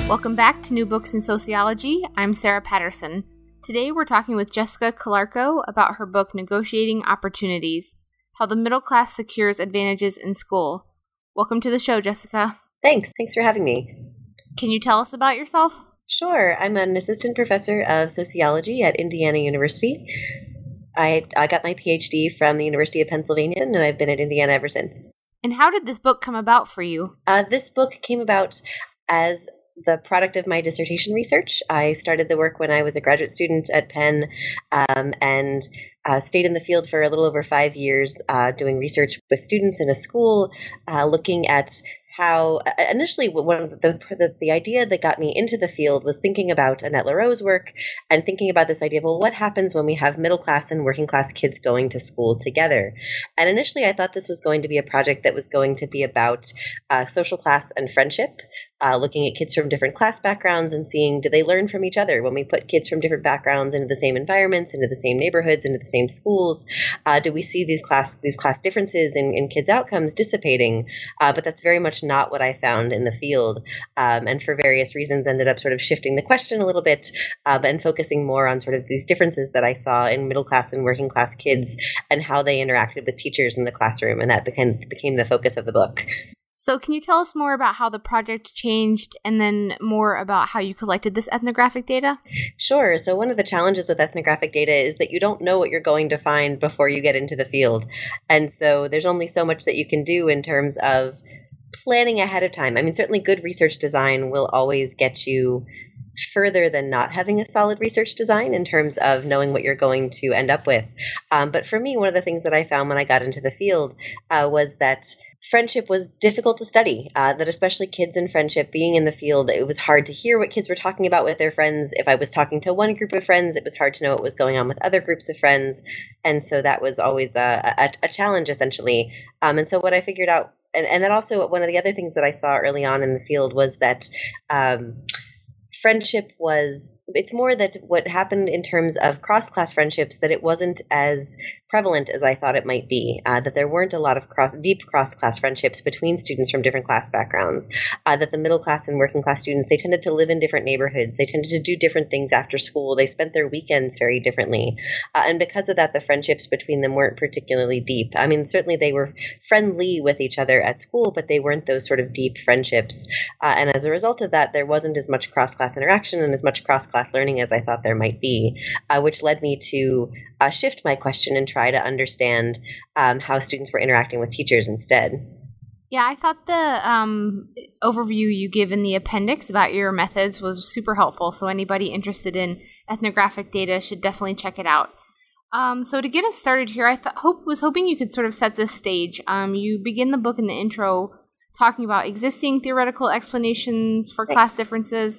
Welcome back to New Books in Sociology. I'm Sarah Patterson. Today we're talking with Jessica Calarco about her book Negotiating Opportunities: How the Middle Class Secures Advantages in School. Welcome to the show, Jessica. Thanks for having me. Can you tell us about yourself? Sure. I'm an assistant professor of sociology at Indiana University. I got my PhD from the University of Pennsylvania, and I've been at Indiana ever since. And how did this book come about for you? This book came about as the product of my dissertation research. I started the work when I was a graduate student at Penn and stayed in the field for a little over 5 years doing research with students in a school, looking at how initially one of the idea that got me into the field was thinking about Annette Lareau's work and thinking about this idea of, well, what happens when we have middle class and working class kids going to school together? And initially I thought this was going to be a project that was going to be about social class and friendship, looking at kids from different class backgrounds and seeing, do they learn from each other? When we put kids from different backgrounds into the same environments, into the same neighborhoods, into the same schools, do we see these class differences in kids' outcomes dissipating? But that's very much not what I found in the field, and for various reasons ended up sort of shifting the question a little bit and focusing more on sort of these differences that I saw in middle class and working class kids and how they interacted with teachers in the classroom, and that became the focus of the book. So can you tell us more about how the project changed and then more about how you collected this ethnographic data? Sure. So one of the challenges with ethnographic data is that you don't know what you're going to find before you get into the field. And so there's only so much that you can do in terms of planning ahead of time. I mean, certainly good research design will always get you further than not having a solid research design in terms of knowing what you're going to end up with. But for me, one of the things that I found when I got into the field was that friendship was difficult to study, that especially kids in friendship, being in the field, it was hard to hear what kids were talking about with their friends. If I was talking to one group of friends, it was hard to know what was going on with other groups of friends. And so that was always a challenge, essentially. And so what I figured out, and then also one of the other things that I saw early on in the field was that friendship it's more that what happened in terms of cross-class friendships, that it wasn't as prevalent as I thought it might be, that there weren't a lot of deep cross-class friendships between students from different class backgrounds, that the middle class and working class students, they tended to live in different neighborhoods, they tended to do different things after school, they spent their weekends very differently, and because of that, the friendships between them weren't particularly deep. I mean, certainly they were friendly with each other at school, but they weren't those sort of deep friendships, and as a result of that, there wasn't as much cross-class interaction and as much cross-class learning as I thought there might be, which led me to shift my question and try to understand how students were interacting with teachers instead. Yeah, I thought the overview you give in the appendix about your methods was super helpful, so anybody interested in ethnographic data should definitely check it out. So to get us started here, I was hoping you could sort of set the stage. You begin the book in the intro talking about existing theoretical explanations for class differences,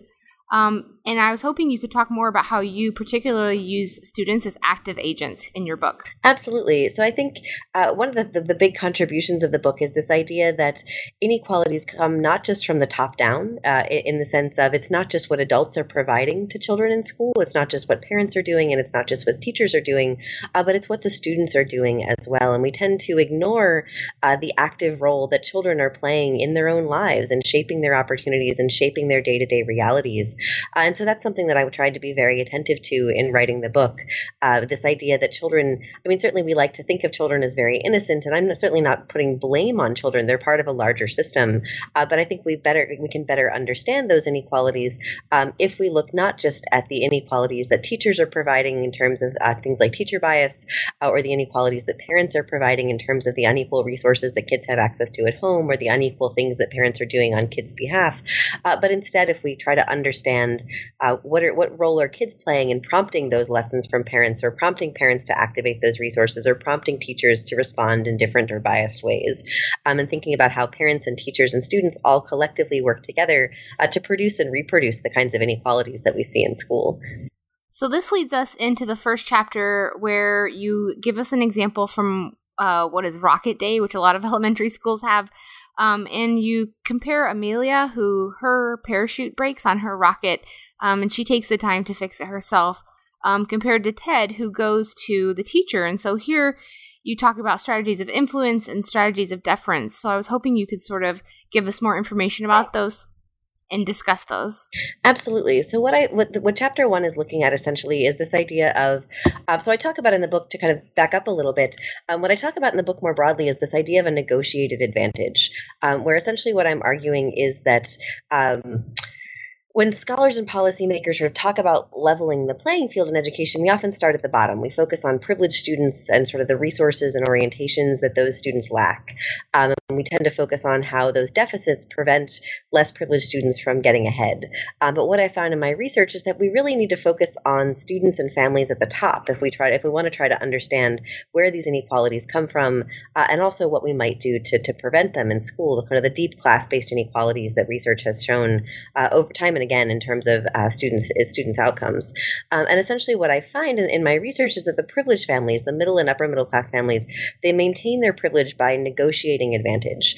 and I was hoping you could talk more about how you particularly use students as active agents in your book. Absolutely. So I think one of the big contributions of the book is this idea that inequalities come not just from the top down, in the sense of it's not just what adults are providing to children in school, it's not just what parents are doing, and it's not just what teachers are doing, but it's what the students are doing as well. And we tend to ignore the active role that children are playing in their own lives and shaping their opportunities and shaping their day-to-day realities. And so that's something that I tried to be very attentive to in writing the book. This idea that children, I mean, certainly we like to think of children as very innocent, and I'm certainly not putting blame on children. They're part of a larger system. But I think we can better understand those inequalities if we look not just at the inequalities that teachers are providing in terms of things like teacher bias, or the inequalities that parents are providing in terms of the unequal resources that kids have access to at home, or the unequal things that parents are doing on kids' behalf. But instead, if we try to understand what role are kids playing in prompting those lessons from parents, or prompting parents to activate those resources, or prompting teachers to respond in different or biased ways, and thinking about how parents and teachers and students all collectively work together to produce and reproduce the kinds of inequalities that we see in school. So this leads us into the first chapter, where you give us an example from what is Rocket Day, which a lot of elementary schools have. And you compare Amelia, who her parachute breaks on her rocket, and she takes the time to fix it herself, compared to Ted, who goes to the teacher. And so here you talk about strategies of influence and strategies of deference. So I was hoping you could sort of give us more information about those. and discuss those. Absolutely. So what chapter 1 is looking at essentially is this idea of so I talk about in the book, to kind of back up a little bit. What I talk about in the book more broadly is this idea of a negotiated advantage, where essentially what I'm arguing is that when scholars and policymakers sort of talk about leveling the playing field in education, we often start at the bottom. We focus on privileged students and sort of the resources and orientations that those students lack. We tend to focus on how those deficits prevent less privileged students from getting ahead. But what I found in my research is that we really need to focus on students and families at the top if we want to try to understand where these inequalities come from, and also what we might do to prevent them in school, the kind of the deep class-based inequalities that research has shown over time and again in terms of students' outcomes. And essentially what I find in my research is that the privileged families, the middle and upper middle class families, they maintain their privilege by negotiating advantages.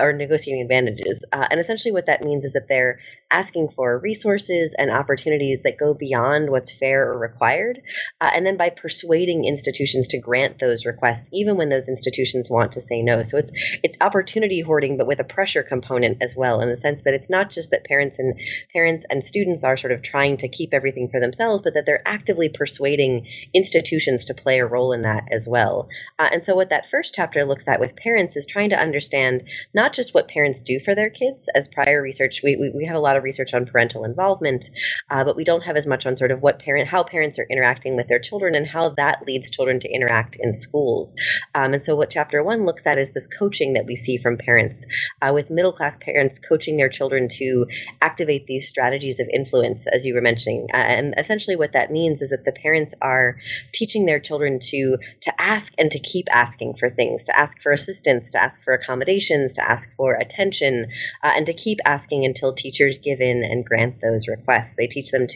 And essentially what that means is that they're asking for resources and opportunities that go beyond what's fair or required, and then by persuading institutions to grant those requests, even when those institutions want to say no. So it's opportunity hoarding, but with a pressure component as well, in the sense that it's not just that parents and students are sort of trying to keep everything for themselves, but that they're actively persuading institutions to play a role in that as well. And so what that first chapter looks at with parents is trying to understand not just what parents do for their kids. As prior research, we have a lot of research on parental involvement, but we don't have as much on sort of how parents are interacting with their children and how that leads children to interact in schools. And so what chapter 1 looks at is this coaching that we see from parents, with middle class parents coaching their children to activate these strategies of influence, as you were mentioning. And essentially what that means is that the parents are teaching their children to ask and to keep asking for things, to ask for assistance, to ask for accommodations, to ask for attention, and to keep asking until teachers give in and grant those requests. They teach them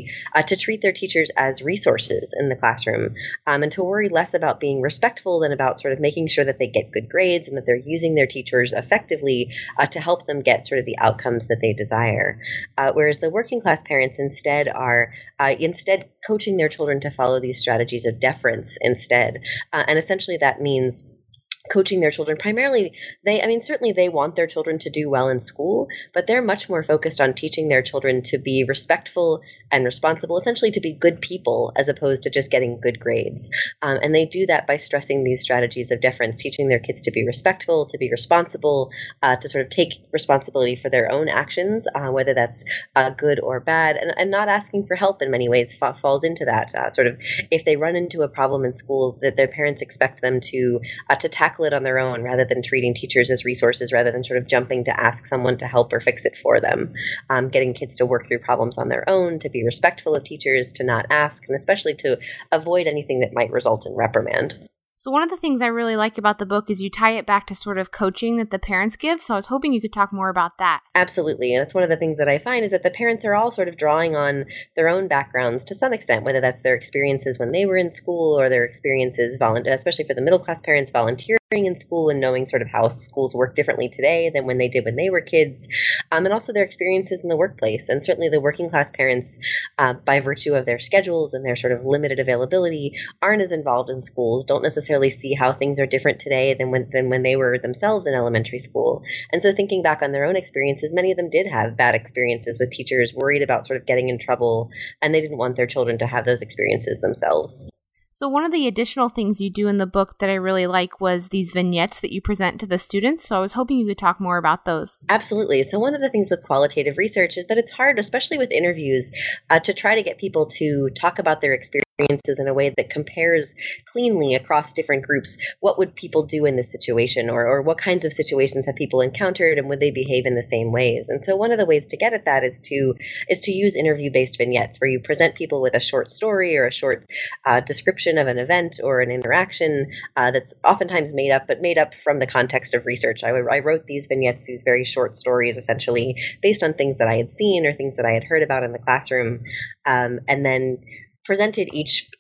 to treat their teachers as resources in the classroom, and to worry less about being respectful than about sort of making sure that they get good grades and that they're using their teachers effectively to help them get sort of the outcomes that they desire. Whereas the working class parents instead are coaching their children to follow these strategies of deference instead. And essentially that means coaching their children primarily. Certainly they want their children to do well in school, but they're much more focused on teaching their children to be respectful and responsible, essentially to be good people as opposed to just getting good grades. And they do that by stressing these strategies of deference, teaching their kids to be respectful, to be responsible, to sort of take responsibility for their own actions, whether that's good or bad, and not asking for help in many ways falls into that. Sort of if they run into a problem in school, that their parents expect them to tackle it on their own rather than treating teachers as resources, rather than sort of jumping to ask someone to help or fix it for them. Getting kids to work through problems on their own, to be respectful of teachers, to not ask, and especially to avoid anything that might result in reprimand. So one of the things I really like about the book is you tie it back to sort of coaching that the parents give. So I was hoping you could talk more about that. Absolutely. And that's one of the things that I find is that the parents are all sort of drawing on their own backgrounds to some extent, whether that's their experiences when they were in school or their experiences, especially for the middle class parents, volunteering in school and knowing sort of how schools work differently today than when they did when they were kids, and also their experiences in the workplace. And certainly the working class parents, by virtue of their schedules and their sort of limited availability, aren't as involved in schools, don't necessarily see how things are different today than when they were themselves in elementary school. And so thinking back on their own experiences, many of them did have bad experiences with teachers, worried about sort of getting in trouble, and they didn't want their children to have those experiences themselves. So one of the additional things you do in the book that I really like was these vignettes that you present to the students. So I was hoping you could talk more about those. Absolutely. So one of the things with qualitative research is that it's hard, especially with interviews, to try to get people to talk about their experiences in a way that compares cleanly across different groups. What would people do in this situation, or what kinds of situations have people encountered, and would they behave in the same ways? And so one of the ways to get at that is to use interview-based vignettes, where you present people with a short story or a short description of an event or an interaction that's oftentimes made up from the context of research. I wrote these vignettes, these very short stories, essentially based on things that I had seen or things that I had heard about in the classroom, and then presented each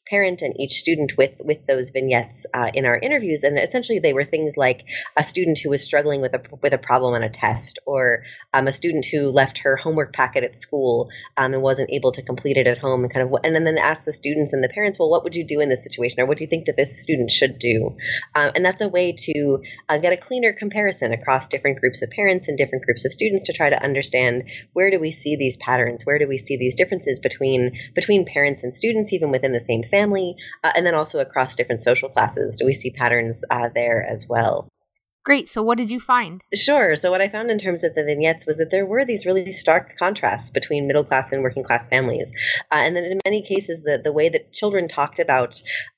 parent and each student with those vignettes in our interviews. And essentially, they were things like a student who was struggling with a problem on a test, or a student who left her homework packet at school and wasn't able to complete it at home, and then ask the students and the parents, well, what would you do in this situation, or what do you think that this student should do? And that's a way to get a cleaner comparison across different groups of parents and different groups of students to try to understand, where do we see these patterns, where do we see these differences between parents and students, even within the same family, and then also across different social classes. Do we see patterns there as well? Great. So what did you find? Sure. So what I found in terms of the vignettes was that there were these really stark contrasts between middle class and working class families. And then in many cases, the way that children talked about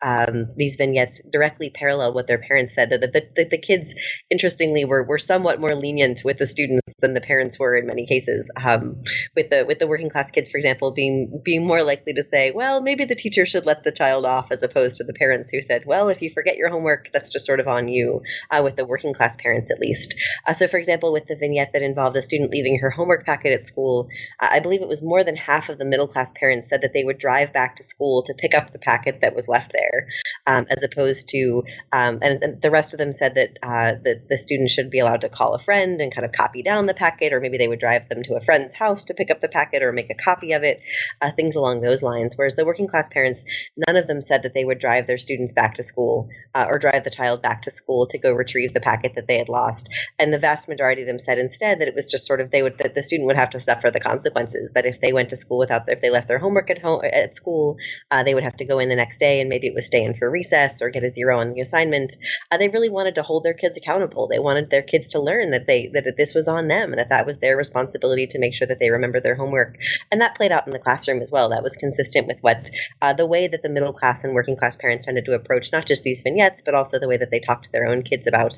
these vignettes directly paralleled what their parents said. The kids, interestingly, were somewhat more lenient with the students than the parents were in many cases. With the working class kids, for example, being more likely to say, well, maybe the teacher should let the child off, as opposed to the parents who said, well, if you forget your homework, that's just sort of on you, with the working class parents at least. So for example, with the vignette that involved a student leaving her homework packet at school, I believe it was more than half of the middle class parents said that they would drive back to school to pick up the packet that was left there, as opposed to, and the rest of them said that the student should be allowed to call a friend and kind of copy down the packet, or maybe they would drive them to a friend's house to pick up the packet or make a copy of it, things along those lines. Whereas the working class parents, none of them said that they would drive their students back to school or drive the child back to school to go retrieve the packet that they had lost. And the vast majority of them said instead that it was just sort of that the student would have to suffer the consequences, that if they went to school if they left their homework at school, they would have to go in the next day, and maybe it was stay in for recess or get a 0 on the assignment. They really wanted to hold their kids accountable. They wanted their kids to learn that this was on them, and that was their responsibility to make sure that they remembered their homework. And that played out in the classroom as well. That was consistent with what the way that the middle class and working class parents tended to approach not just these vignettes, but also the way that they talked to their own kids about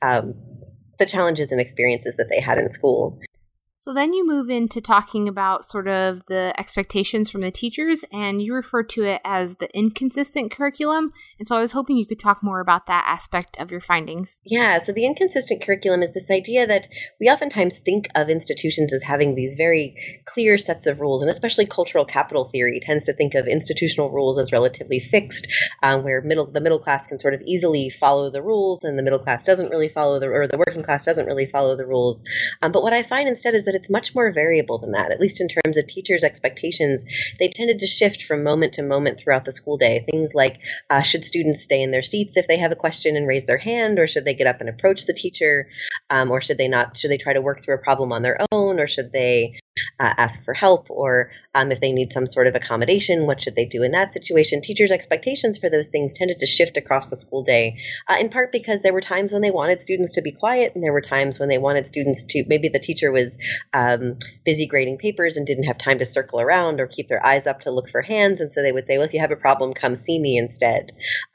the challenges and experiences that they had in school. So then you move into talking about sort of the expectations from the teachers, and you refer to it as the inconsistent curriculum. And so I was hoping you could talk more about that aspect of your findings. Yeah, so the inconsistent curriculum is this idea that we oftentimes think of institutions as having these very clear sets of rules, and especially cultural capital theory tends to think of institutional rules as relatively fixed, where the middle class can sort of easily follow the rules, and the middle class doesn't really follow or the working class doesn't really follow the rules. But what I find instead is that it's much more variable than that. At least in terms of teachers' expectations, they tended to shift from moment to moment throughout the school day. Things like, should students stay in their seats if they have a question and raise their hand, or should they get up and approach the teacher, or should they not? Should they try to work through a problem on their own, or should they ask for help, or if they need some sort of accommodation, what should they do in that situation? Teachers' expectations for those things tended to shift across the school day, in part because there were times when they wanted students to be quiet, and there were times when they wanted students to, maybe the teacher was busy grading papers and didn't have time to circle around or keep their eyes up to look for hands, and so they would say, well, if you have a problem, come see me instead.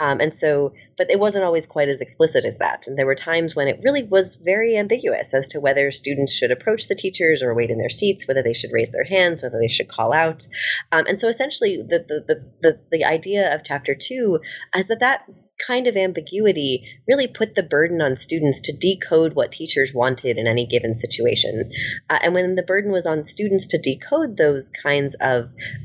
But it wasn't always quite as explicit as that, and there were times when it really was very ambiguous as to whether students should approach the teachers or wait in their seats, whether they should raise their hands, whether they should call out. And so essentially the idea of Chapter 2 is that kind of ambiguity really put the burden on students to decode what teachers wanted in any given situation. And when the burden was on students to decode those kinds of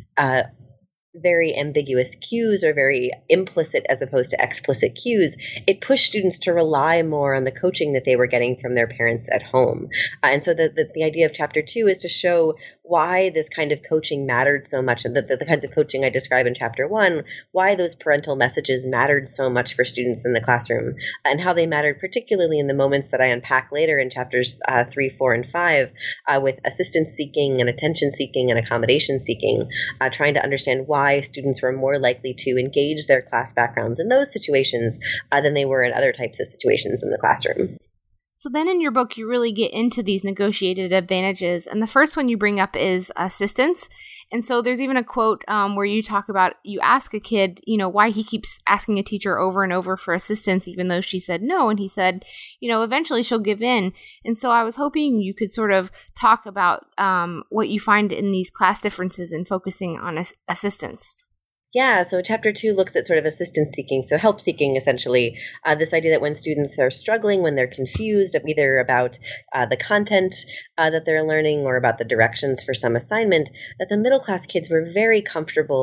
very ambiguous cues, or very implicit as opposed to explicit cues, it pushed students to rely more on the coaching that they were getting from their parents at home. And so the idea of Chapter 2 is to show why this kind of coaching mattered so much, and the kinds of coaching I describe in Chapter 1, why those parental messages mattered so much for students in the classroom, and how they mattered particularly in the moments that I unpack later in Chapters 3, 4, and 5, with assistance seeking and attention seeking and accommodation seeking, trying to understand why students were more likely to engage their class backgrounds in those situations than they were in other types of situations in the classroom. So then in your book, you really get into these negotiated advantages. And the first one you bring up is assistance. And so there's even a quote where you talk about, you ask a kid, why he keeps asking a teacher over and over for assistance, even though she said no. And he said, eventually she'll give in. And so I was hoping you could sort of talk about what you find in these class differences and focusing on assistance. Yeah, so Chapter 2 looks at sort of assistance seeking, so help seeking essentially, this idea that when students are struggling, when they're confused either about the content that they're learning or about the directions for some assignment, that the middle class kids were very comfortable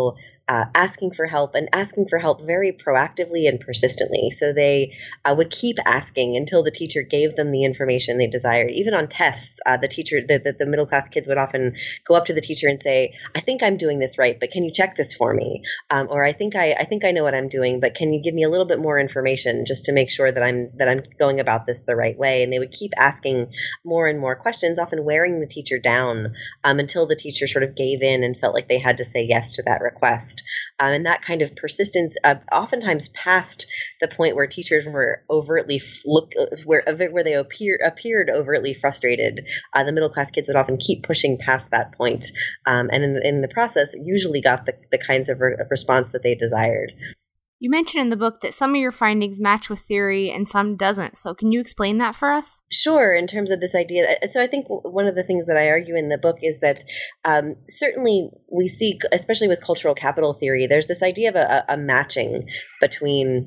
asking for help and asking for help very proactively and persistently. So they would keep asking until the teacher gave them the information they desired. Even on tests, the middle class kids would often go up to the teacher and say, "I think I'm doing this right, but can you check this for me?" Or I think I know what I'm doing, but can you give me a little bit more information just to make sure that I'm going about this the right way? And they would keep asking more and more questions, often wearing the teacher down until the teacher sort of gave in and felt like they had to say yes to that request. And that kind of persistence, oftentimes past the point where teachers were overtly where they appeared overtly frustrated, the middle class kids would often keep pushing past that point, and in the process, usually got the kinds of response that they desired. You mentioned in the book that some of your findings match with theory and some doesn't. So can you explain that for us? Sure, in terms of this idea. So I think one of the things that I argue in the book is that certainly we see, especially with cultural capital theory, there's this idea of a matching between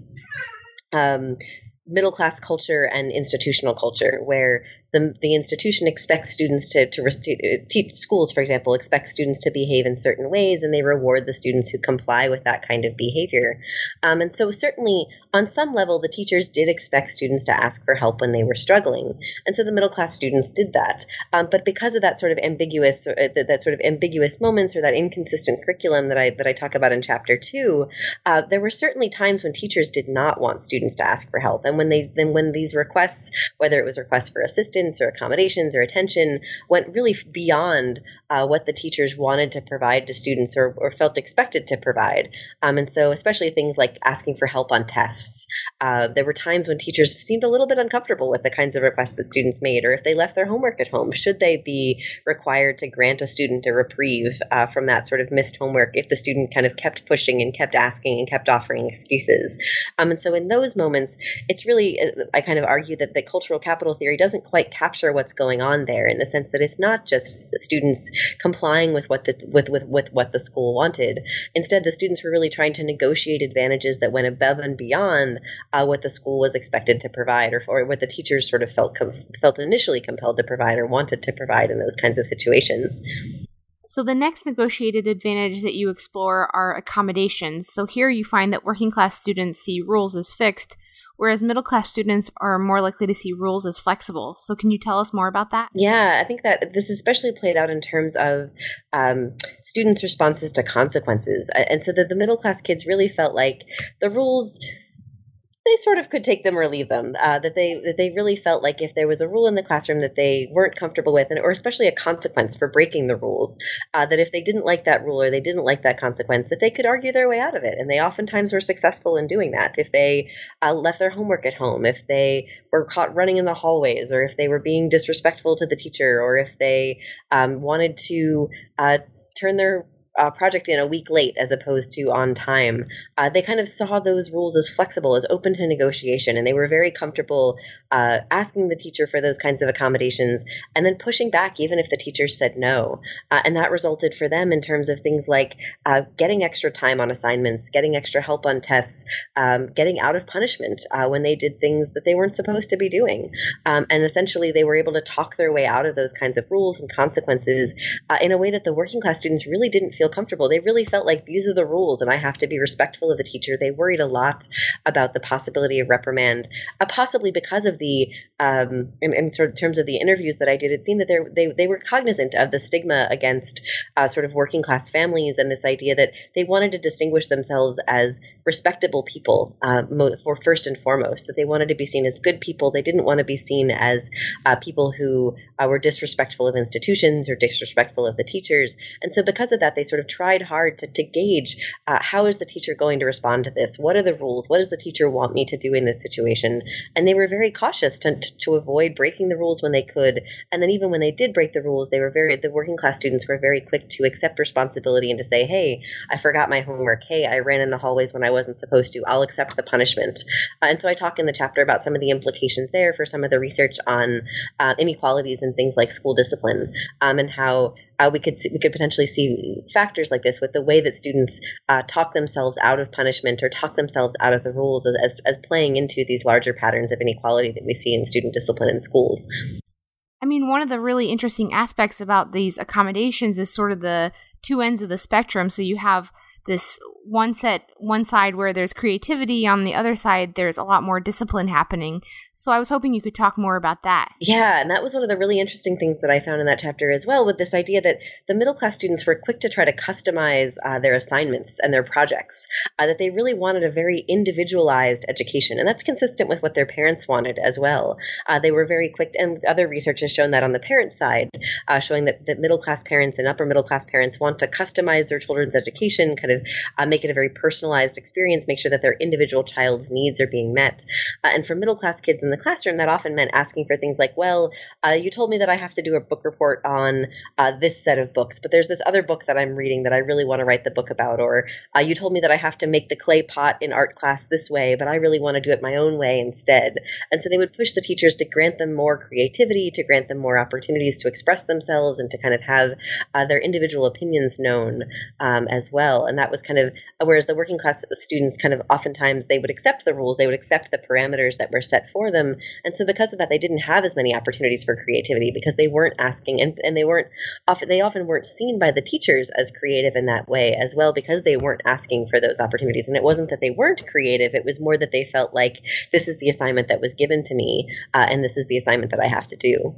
middle class culture and institutional culture, where the institution expects students to teach. Schools, for example, expect students to behave in certain ways, and they reward the students who comply with that kind of behavior. And so certainly on some level, the teachers did expect students to ask for help when they were struggling. And so the middle class students did that. But because of that sort of ambiguous, that sort of ambiguous moments, or that inconsistent curriculum that I talk about in chapter 2, there were certainly times when teachers did not want students to ask for help. And when these requests, whether it was requests for assistance or accommodations or attention, went really beyond what the teachers wanted to provide to students or felt expected to provide. And so especially things like asking for help on tests. There were times when teachers seemed a little bit uncomfortable with the kinds of requests that students made, or if they left their homework at home, should they be required to grant a student a reprieve from that sort of missed homework if the student kind of kept pushing and kept asking and kept offering excuses. And so in those moments, it's really, I kind of argue that the cultural capital theory doesn't quite capture what's going on there, in the sense that it's not just the students complying with what the school wanted. Instead, the students were really trying to negotiate advantages that went above and beyond what the school was expected to provide, or what the teachers sort of felt initially compelled to provide or wanted to provide in those kinds of situations. So the next negotiated advantage that you explore are accommodations. So here you find that working class students see rules as fixed, whereas middle class students are more likely to see rules as flexible. So can you tell us more about that? Yeah, I think that this especially played out in terms of students' responses to consequences. And so the middle class kids really felt like the rules, they sort of could take them or leave them, that they really felt like if there was a rule in the classroom that they weren't comfortable with, or especially a consequence for breaking the rules, that if they didn't like that rule or they didn't like that consequence, that they could argue their way out of it. And they oftentimes were successful in doing that. If they left their homework at home, if they were caught running in the hallways, or if they were being disrespectful to the teacher, or if they wanted to turn their project in a week late as opposed to on time. They kind of saw those rules as flexible, as open to negotiation, and they were very comfortable asking the teacher for those kinds of accommodations and then pushing back even if the teacher said no. And that resulted for them in terms of things like getting extra time on assignments, getting extra help on tests, getting out of punishment when they did things that they weren't supposed to be doing. And essentially they were able to talk their way out of those kinds of rules and consequences in a way that the working class students really didn't feel comfortable. They really felt like these are the rules and I have to be respectful of the teacher. They worried a lot about the possibility of reprimand, possibly because of the, in sort of terms of the interviews that I did, it seemed that they were cognizant of the stigma against sort of working class families, and this idea that they wanted to distinguish themselves as respectable people for first and foremost, that they wanted to be seen as good people. They didn't want to be seen as people who were disrespectful of institutions or disrespectful of the teachers. And so because of that, they sort of tried hard to gauge how is the teacher going to respond to this? What are the rules? What does the teacher want me to do in this situation? And they were very cautious to avoid breaking the rules when they could. And then even when they did break the rules, the working class students were very quick to accept responsibility and to say, hey, I forgot my homework. Hey, I ran in the hallways when I wasn't supposed to. I'll accept the punishment. And so I talk in the chapter about some of the implications there for some of the research on inequalities and things like school discipline, and how we could potentially see factors like this with the way that students talk themselves out of punishment or talk themselves out of the rules as playing into these larger patterns of inequality that we see in student discipline in schools. I mean, one of the really interesting aspects about these accommodations is sort of the two ends of the spectrum. So you have this one side where there's creativity, on the other side there's a lot more discipline happening. So I was hoping you could talk more about that. Yeah, and that was one of the really interesting things that I found in that chapter as well, with this idea that the middle class students were quick to try to customize their assignments and their projects, that they really wanted a very individualized education. And that's consistent with what their parents wanted as well. They were very quick, and other research has shown that on the parent side, showing that middle class parents and upper middle class parents want to customize their children's education, kind of make it a very personalized experience, make sure that their individual child's needs are being met. And for middle class kids in the classroom, that often meant asking for things like, well, you told me that I have to do a book report on this set of books, but there's this other book that I'm reading that I really want to write the book about, or you told me that I have to make the clay pot in art class this way, but I really want to do it my own way instead. And so they would push the teachers to grant them more creativity, to grant them more opportunities to express themselves, and to kind of have their individual opinions known as well. And that was kind of, whereas the working class students kind of oftentimes they would accept the rules, they would accept the parameters that were set for them. And so because of that, they didn't have as many opportunities for creativity, because they weren't asking, and they often weren't seen by the teachers as creative in that way as well, because they weren't asking for those opportunities. And it wasn't that they weren't creative, it was more that they felt like, this is the assignment that was given to me, and this is the assignment that I have to do.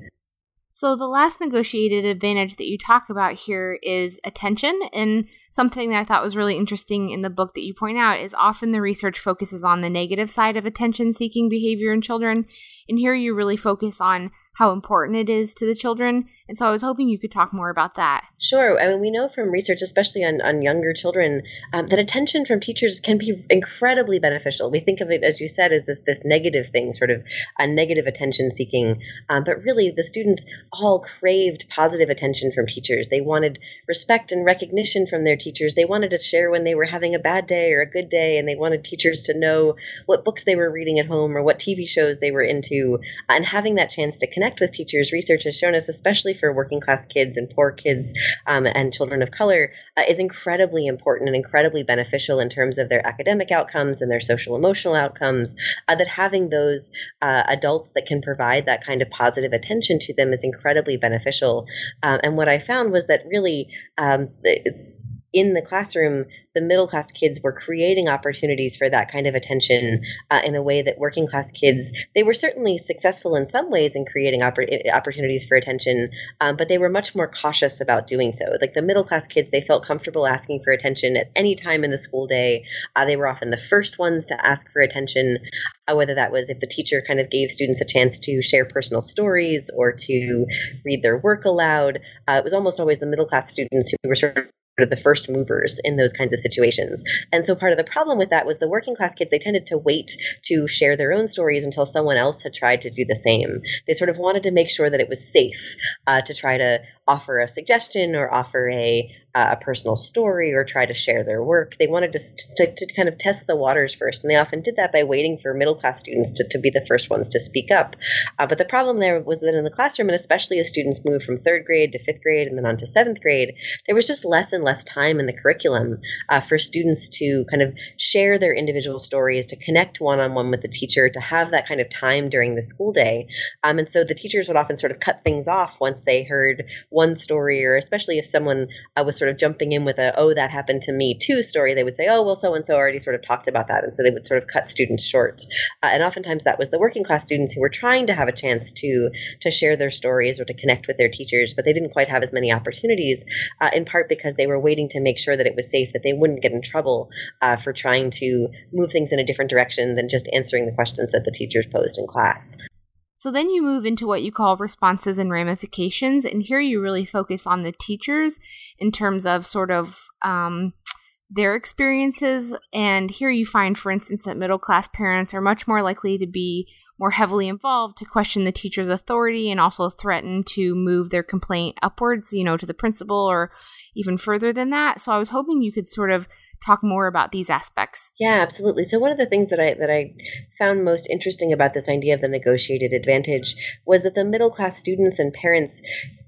So the last negotiated advantage that you talk about here is attention. And something that I thought was really interesting in the book that you point out is often the research focuses on the negative side of attention-seeking behavior in children. And here you really focus on how important it is to the children. And so I was hoping you could talk more about that. Sure. I mean, we know from research, especially on younger children, that attention from teachers can be incredibly beneficial. We think of it, as you said, as this negative thing, sort of a negative attention seeking. But really, the students all craved positive attention from teachers. They wanted respect and recognition from their teachers. They wanted to share when they were having a bad day or a good day, and they wanted teachers to know what books they were reading at home or what TV shows they were into. And having that chance to connect with teachers, research has shown us, especially for working class kids and poor kids and children of color, is incredibly important and incredibly beneficial in terms of their academic outcomes and their social emotional outcomes, that having those adults that can provide that kind of positive attention to them is incredibly beneficial. And what I found was that really in the classroom, the middle class kids were creating opportunities for that kind of attention in a way that working class kids, they were certainly successful in some ways in creating opportunities for attention, but they were much more cautious about doing so. Like the middle class kids, they felt comfortable asking for attention at any time in the school day. They were often the first ones to ask for attention, whether that was if the teacher kind of gave students a chance to share personal stories or to read their work aloud. It was almost always the middle class students who were sort of the first movers in those kinds of situations. And so part of the problem with that was the working class kids, they tended to wait to share their own stories until someone else had tried to do the same. They sort of wanted to make sure that it was safe to try to offer a suggestion or offer a personal story or try to share their work. They wanted to kind of test the waters first, and they often did that by waiting for middle class students to be the first ones to speak up. But the problem there was that in the classroom, and especially as students moved from third grade to fifth grade and then on to seventh grade, there was just less and less time in the curriculum for students to kind of share their individual stories, to connect one-on-one with the teacher, to have that kind of time during the school day. And so the teachers would often sort of cut things off once they heard one story, or especially if someone was sort of jumping in with a, oh, that happened to me too story, they would say, oh, well, so-and-so already sort of talked about that. And so they would sort of cut students short. And oftentimes that was the working class students who were trying to have a chance to share their stories or to connect with their teachers, but they didn't quite have as many opportunities, in part because they were waiting to make sure that it was safe, that they wouldn't get in trouble for trying to move things in a different direction than just answering the questions that the teachers posed in class. So then you move into what you call responses and ramifications, and here you really focus on the teachers in terms of sort of their experiences. And here you find, for instance, that middle-class parents are much more likely to be more heavily involved, to question the teacher's authority and also threaten to move their complaint upwards, to the principal or even further than that. So I was hoping you could sort of talk more about these aspects. Yeah, absolutely. So one of the things that I found most interesting about this idea of the negotiated advantage was that the middle class students and parents,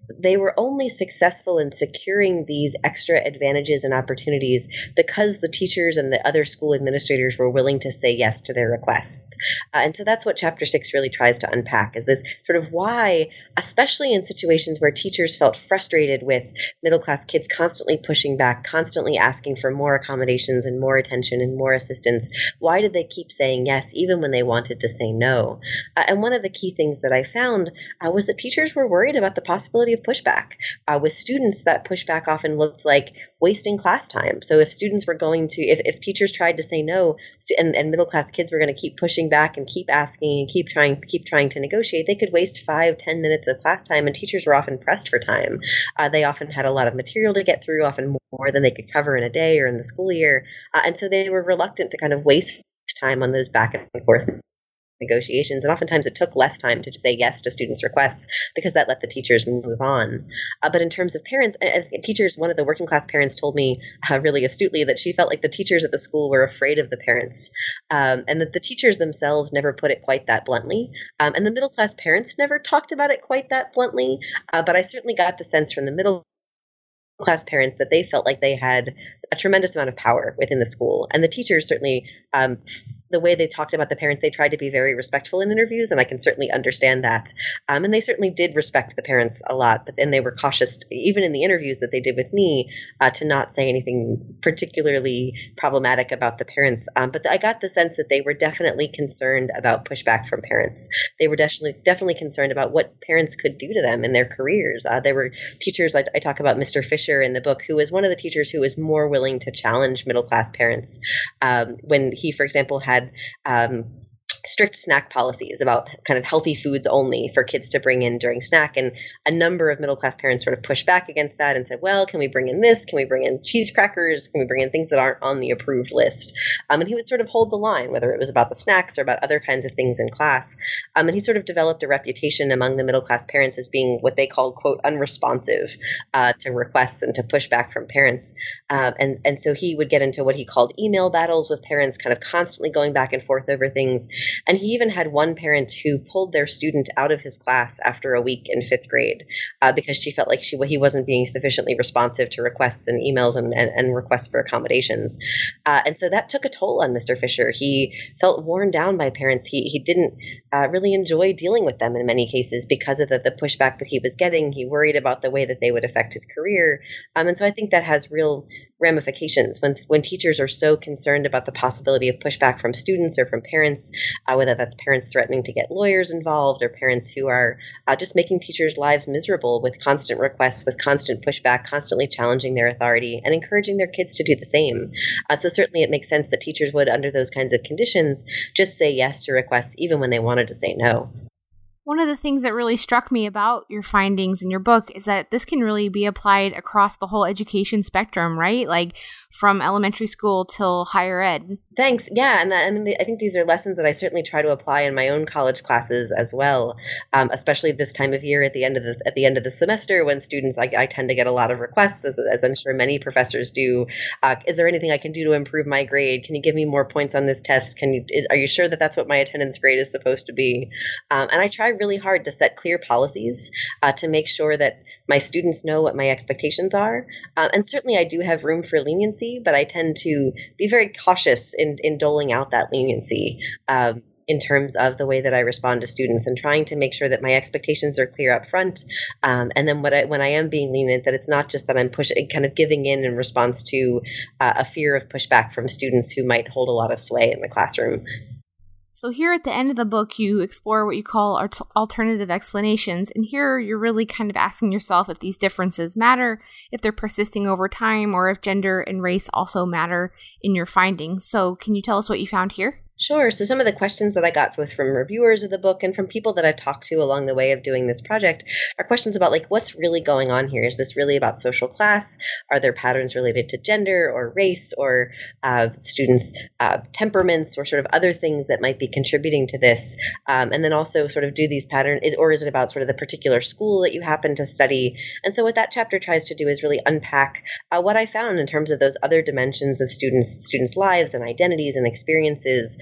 they were only successful in securing these extra advantages and opportunities because the teachers and the other school administrators were willing to say yes to their requests. And so that's what Chapter 6 really tries to unpack, is this sort of why, especially in situations where teachers felt frustrated with middle-class kids constantly pushing back, constantly asking for more accommodations and more attention and more assistance, why did they keep saying yes even when they wanted to say no? And one of the key things that I found was that teachers were worried about the possibility of pushback. With students, that pushback often looked like wasting class time. So if students were going to, if teachers tried to say no, and middle class kids were going to keep pushing back and keep asking and keep trying to negotiate, they could waste 5-10 minutes of class time, and teachers were often pressed for time. They often had a lot of material to get through, often more than they could cover in a day or in the school year. And so they were reluctant to kind of waste time on those back and forth negotiations, and oftentimes it took less time to say yes to students' requests because that let the teachers move on. But in terms of parents, teachers, one of the working class parents told me really astutely that she felt like the teachers at the school were afraid of the parents, and that the teachers themselves never put it quite that bluntly, and the middle class parents never talked about it quite that bluntly, but I certainly got the sense from the middle class parents that they felt like they had a tremendous amount of power within the school. And the teachers certainly, the way they talked about the parents, they tried to be very respectful in interviews, and I can certainly understand that. And they certainly did respect the parents a lot, but then they were cautious, even in the interviews that they did with me, to not say anything particularly problematic about the parents. But I got the sense that they were definitely concerned about pushback from parents. They were definitely concerned about what parents could do to them in their careers. There were teachers, I talk about Mr. Fisher in the book, who was one of the teachers who was more willing to challenge middle-class parents when he, for example, had strict snack policies about kind of healthy foods only for kids to bring in during snack. And a number of middle-class parents sort of pushed back against that and said, well, can we bring in this? Can we bring in cheese crackers? Can we bring in things that aren't on the approved list? And he would sort of hold the line, whether it was about the snacks or about other kinds of things in class. And he sort of developed a reputation among the middle-class parents as being what they called, quote, unresponsive to requests and to pushback from parents. And so he would get into what he called email battles with parents, kind of constantly going back and forth over things. And he even had one parent who pulled their student out of his class after a week in 5th grade because she felt like he wasn't being sufficiently responsive to requests and emails and requests for accommodations. And so that took a toll on Mr. Fisher. He felt worn down by parents. He didn't really enjoy dealing with them in many cases because of the pushback that he was getting. He worried about the way that they would affect his career. And so I think that has real ramifications when teachers are so concerned about the possibility of pushback from students or from parents, whether that's parents threatening to get lawyers involved or parents who are just making teachers' lives miserable with constant requests, with constant pushback, constantly challenging their authority and encouraging their kids to do the same. So certainly it makes sense that teachers would, under those kinds of conditions, just say yes to requests even when they wanted to say no. One of the things that really struck me about your findings in your book is that this can really be applied across the whole education spectrum, right? Like from elementary school till higher ed. Thanks. Yeah, and I think these are lessons that I certainly try to apply in my own college classes as well, especially this time of year at the end of the semester when students, I tend to get a lot of requests, as I'm sure many professors do. Is there anything I can do to improve my grade? Can you give me more points on this test? Are you sure that that's what my attendance grade is supposed to be? And I try really hard to set clear policies to make sure that my students know what my expectations are. And certainly I do have room for leniency, but I tend to be very cautious in doling out that leniency in terms of the way that I respond to students and trying to make sure that my expectations are clear up front. And then when I am being lenient, that it's not just that I'm kind of giving in response to a fear of pushback from students who might hold a lot of sway in the classroom. So here at the end of the book, you explore what you call alternative explanations. And here you're really kind of asking yourself if these differences matter, if they're persisting over time, or if gender and race also matter in your findings. So can you tell us what you found here? Sure. So some of the questions that I got both from reviewers of the book and from people that I've talked to along the way of doing this project are questions about like, what's really going on here? Is this really about social class? Are there patterns related to gender or race or students' temperaments or sort of other things that might be contributing to this? And then also sort of do these patterns, or is it about sort of the particular school that you happen to study? And so what that chapter tries to do is really unpack what I found in terms of those other dimensions of students' lives and identities and experiences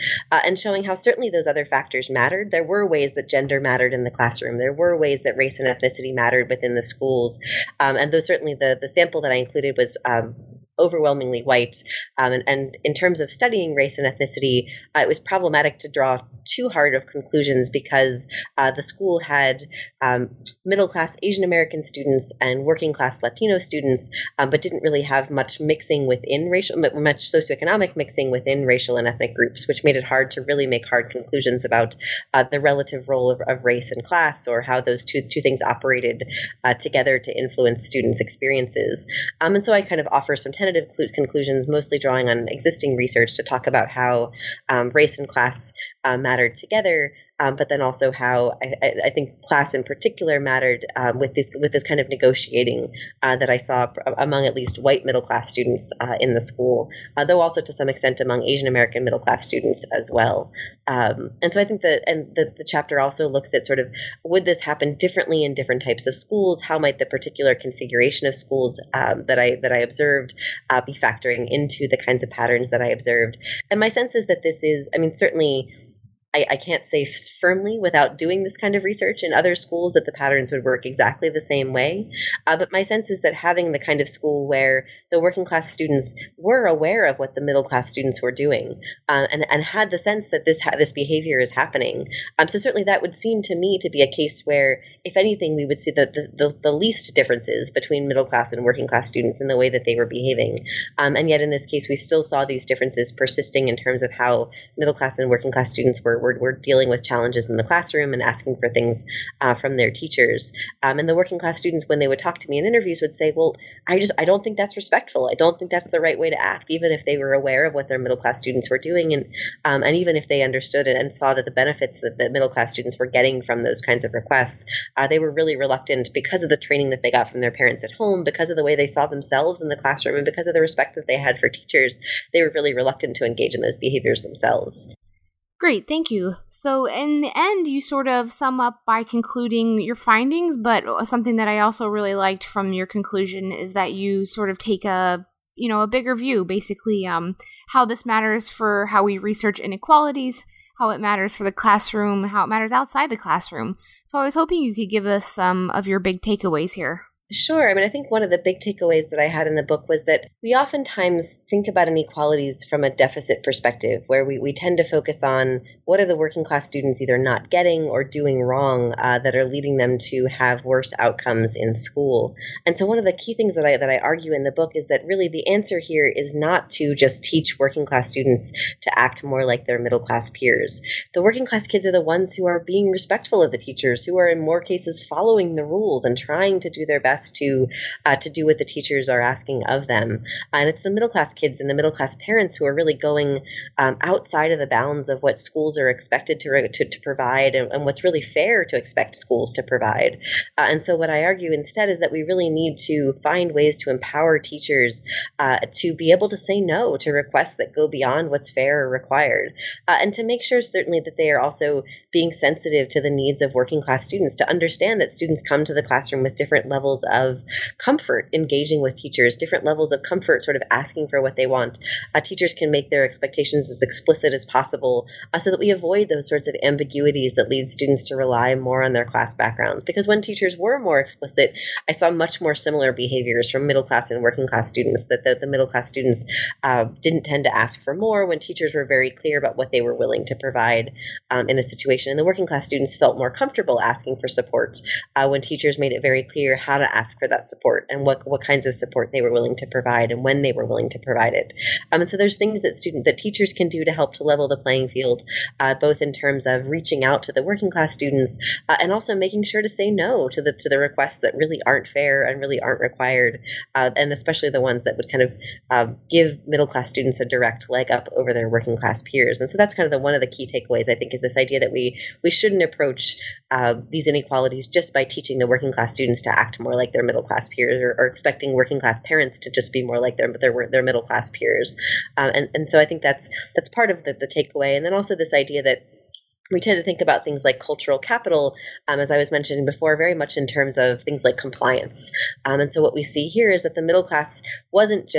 and showing how certainly those other factors mattered. There were ways that gender mattered in the classroom. There were ways that race and ethnicity mattered within the schools. And though certainly the sample that I included was overwhelmingly white. And in terms of studying race and ethnicity, it was problematic to draw too hard of conclusions because the school had middle-class Asian American students and working-class Latino students, but didn't really have much mixing within much socioeconomic mixing within racial and ethnic groups, which made it hard to really make hard conclusions about the relative role of race and class, or how those two things operated together to influence students' experiences. And so I kind of offer some tentative conclusions, mostly drawing on existing research to talk about how race and class mattered together, but then also how I think class in particular mattered with this kind of negotiating that I saw among at least white middle class students in the school, though also to some extent among Asian American middle class students as well. And so I think the chapter also looks at sort of, would this happen differently in different types of schools? How might the particular configuration of schools that I observed be factoring into the kinds of patterns that I observed? And my sense is that this is, I mean, certainly I can't say firmly without doing this kind of research in other schools that the patterns would work exactly the same way. But my sense is that having the kind of school where the working class students were aware of what the middle class students were doing, and had the sense that this behavior is happening. So certainly that would seem to me to be a case where, if anything, we would see the least differences between middle class and working class students in the way that they were behaving. And yet in this case, we still saw these differences persisting in terms of how middle class and working class students were dealing with challenges in the classroom and asking for things from their teachers. And the working class students, when they would talk to me in interviews, would say, well, I don't think that's respectful. I don't think that's the right way to act, even if they were aware of what their middle class students were doing. And even if they understood it and saw that the benefits that the middle class students were getting from those kinds of requests, they were really reluctant, because of the training that they got from their parents at home, because of the way they saw themselves in the classroom, and because of the respect that they had for teachers. They were really reluctant to engage in those behaviors themselves. Great, thank you. So in the end, you sort of sum up by concluding your findings, but something that I also really liked from your conclusion is that you sort of take a bigger view, basically how this matters for how we research inequalities, how it matters for the classroom, how it matters outside the classroom. So I was hoping you could give us some of your big takeaways here. Sure. I mean, I think one of the big takeaways that I had in the book was that we oftentimes think about inequalities from a deficit perspective, where we tend to focus on what are the working class students either not getting or doing wrong that are leading them to have worse outcomes in school. And so one of the key things that I argue in the book is that really the answer here is not to just teach working class students to act more like their middle class peers. The working class kids are the ones who are being respectful of the teachers, who are in more cases following the rules and trying to do their best to do what the teachers are asking of them. And it's the middle class kids and the middle class parents who are really going outside of the bounds of what schools are expected to provide, and what's really fair to expect schools to provide. And so what I argue instead is that we really need to find ways to empower teachers to be able to say no to requests that go beyond what's fair or required, and to make sure certainly that they are also being sensitive to the needs of working class students, to understand that students come to the classroom with different levels of comfort engaging with teachers, different levels of comfort sort of asking for what they want. Teachers can make their expectations as explicit as possible so that we avoid those sorts of ambiguities that lead students to rely more on their class backgrounds. Because when teachers were more explicit, I saw much more similar behaviors from middle class and working class students, that the middle class students didn't tend to ask for more when teachers were very clear about what they were willing to provide in a situation. And the working class students felt more comfortable asking for support when teachers made it very clear how to ask for that support and what kinds of support they were willing to provide and when they were willing to provide it. And so there's things that teachers can do to help to level the playing field, both in terms of reaching out to the working class students and also making sure to say no to the requests that really aren't fair and really aren't required, and especially the ones that would kind of give middle class students a direct leg up over their working class peers. And so that's kind of one of the key takeaways, I think, is this idea that we shouldn't approach these inequalities just by teaching the working class students to act more like their middle class peers, or expecting working class parents to just be more like their middle class peers. And so I think that's part of the takeaway. And then also this idea that we tend to think about things like cultural capital, as I was mentioning before, very much in terms of things like compliance. And so what we see here is that the middle class wasn't just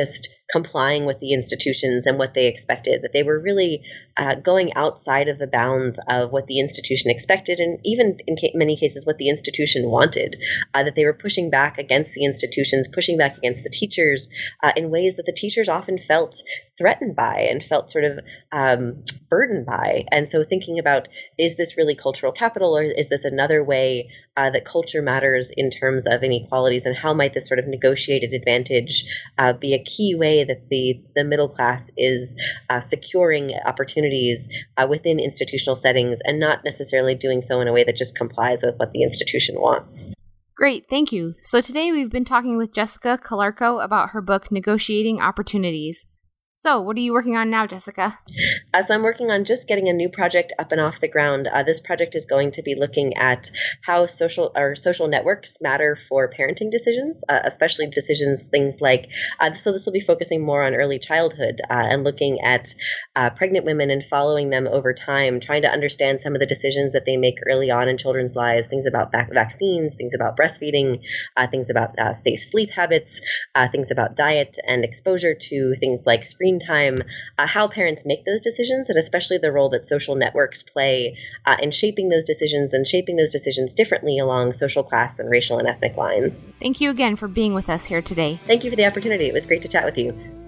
complying with the institutions and what they expected, that they were really going outside of the bounds of what the institution expected, and even in many cases what the institution wanted, that they were pushing back against the institutions, pushing back against the teachers in ways that the teachers often felt threatened by and felt sort of burdened by. And so thinking about, is this really cultural capital, or is this another way that culture matters in terms of inequalities, and how might this sort of negotiated advantage be a key way that the middle class is securing opportunities within institutional settings, and not necessarily doing so in a way that just complies with what the institution wants. Great, thank you. So today we've been talking with Jessica Calarco about her book, Negotiating Opportunities. So, what are you working on now, Jessica? So I'm working on just getting a new project up and off the ground. This project is going to be looking at how social networks matter for parenting decisions, especially decisions, things like, so this will be focusing more on early childhood and looking at pregnant women and following them over time, trying to understand some of the decisions that they make early on in children's lives, things about vaccines, things about breastfeeding, things about safe sleep habits, things about diet and exposure to things like screen time, how parents make those decisions, and especially the role that social networks play in shaping those decisions, and shaping those decisions differently along social class and racial and ethnic lines. Thank you again for being with us here today. Thank you for the opportunity. It was great to chat with you.